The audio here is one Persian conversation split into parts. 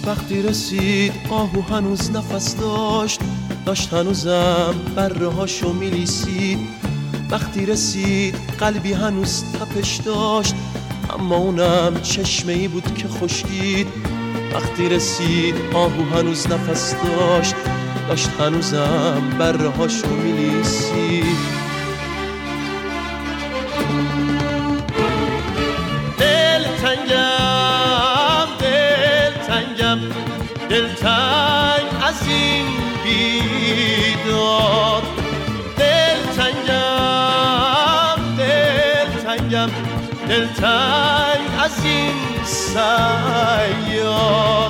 وقتی رسید آهو هنوز نفس داشت هنوزم بره هاشو میلیسید. وقتی رسید قلبی هنوز تپش داشت، اما اونم چشمه ای بود که خشکید. وقتی رسید آهو هنوز نفس داشت هنوزم بره هاشو میلیسید. دلتنگ از این بیداد، دلتنگ از این صیاد.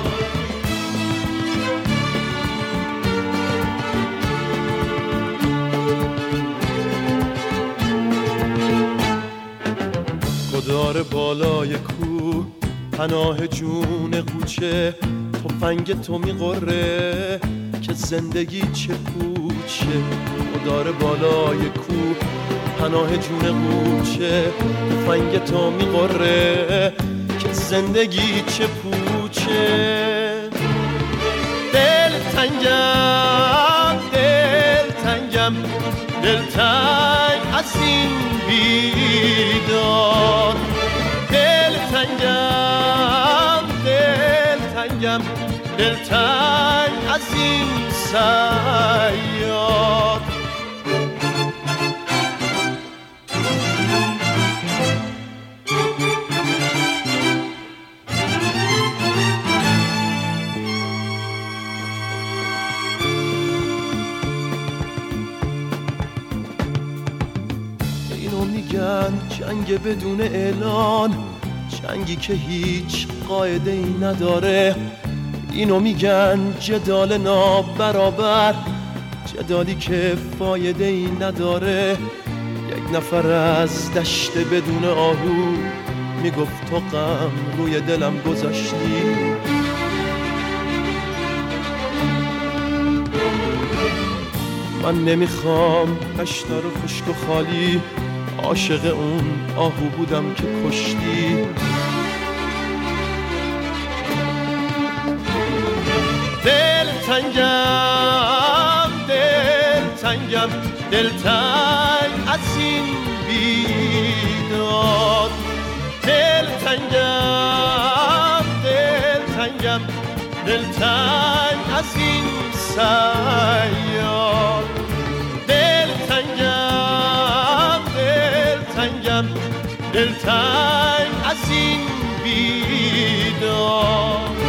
گدار بالای کوه پناه جون قوچه، تفنگ تو میقره که زندگی چه پوچه. گدار بالای کوه پناه جون قوچه، تفنگ تو میقره که زندگی چه پوچه. دلتنگ از این بیداد، دلتنگ از این صیاد. اینو میگن جنگ بدون اعلان، جنگی که هیچ قاعده ای نداره. اینو میگن جدال نابرابر، جدالی که فایده ای نداره. یک نفر از دشت بدون آهو میگفت تو غم روی دلم گذاشتی. من نمیخوام دشت رو خشک و خالی، عاشق اون آهو بودم که کشتی. دلتنگ از این بیداد، دلتنگ از این صیاد. دلتنگ از این بیداد.